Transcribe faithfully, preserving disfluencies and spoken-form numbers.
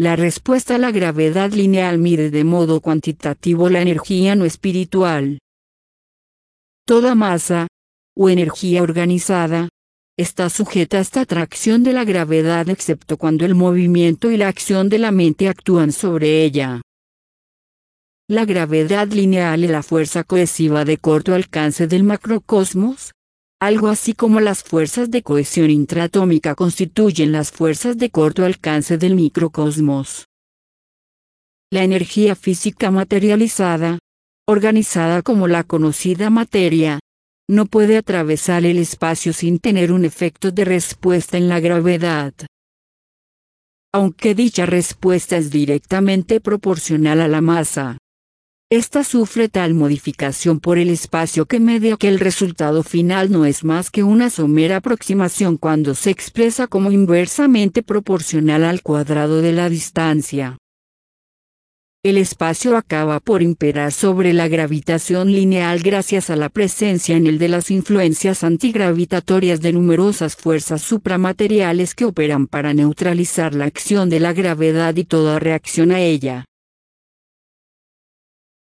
La respuesta a la gravedad lineal mide de modo cuantitativo la energía no espiritual. Toda masa, o energía organizada, está sujeta a esta atracción de la gravedad excepto cuando el movimiento y la acción de la mente actúan sobre ella. La gravedad lineal es la fuerza cohesiva de corto alcance del macrocosmos, algo así como las fuerzas de cohesión intraatómica constituyen las fuerzas de corto alcance del microcosmos. La energía física materializada, organizada como la conocida materia, no puede atravesar el espacio sin tener un efecto de respuesta en la gravedad. Aunque dicha respuesta es directamente proporcional a la masa, esta sufre tal modificación por el espacio que media que el resultado final no es más que una somera aproximación cuando se expresa como inversamente proporcional al cuadrado de la distancia. El espacio acaba por imperar sobre la gravitación lineal gracias a la presencia en él de las influencias antigravitatorias de numerosas fuerzas supramateriales que operan para neutralizar la acción de la gravedad y toda reacción a ella.